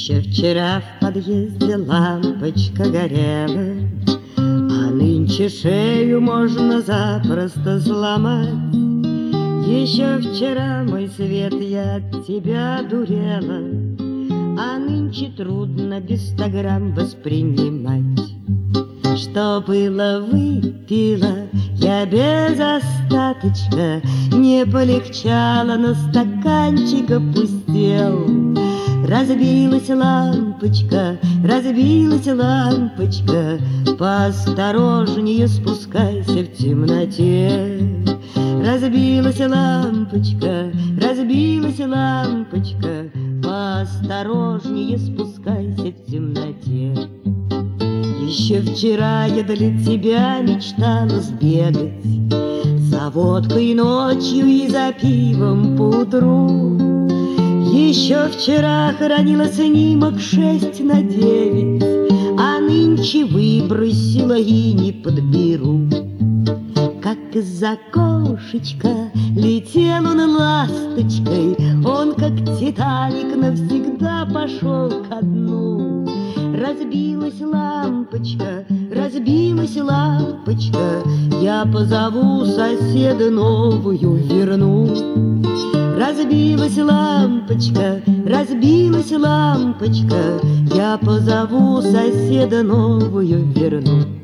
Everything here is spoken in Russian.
Еще вчера в подъезде лампочка горела, а нынче шею можно запросто сломать. Еще вчера, мой свет, я от тебя дурела, а нынче трудно без 100 грамм воспринимать. Что было, выпила я без остаточка, не полегчало, но стаканчик опустел. Разбилась лампочка, поосторожнее спускайся в темноте. Разбилась лампочка, поосторожнее спускайся в темноте. Еще вчера я для тебя мечтала сбегать за водкой ночью и за пивом поутру. Еще вчера хранила снимок 6/9, а нынче выбросила и не подберу. Как из окошечка летел он ласточкой, он, как Титаник, навсегда пошел ко дну. Разбилась лампочка, я позову соседа, новую верну. Разбилась лампочка, я позову соседа, новую верну.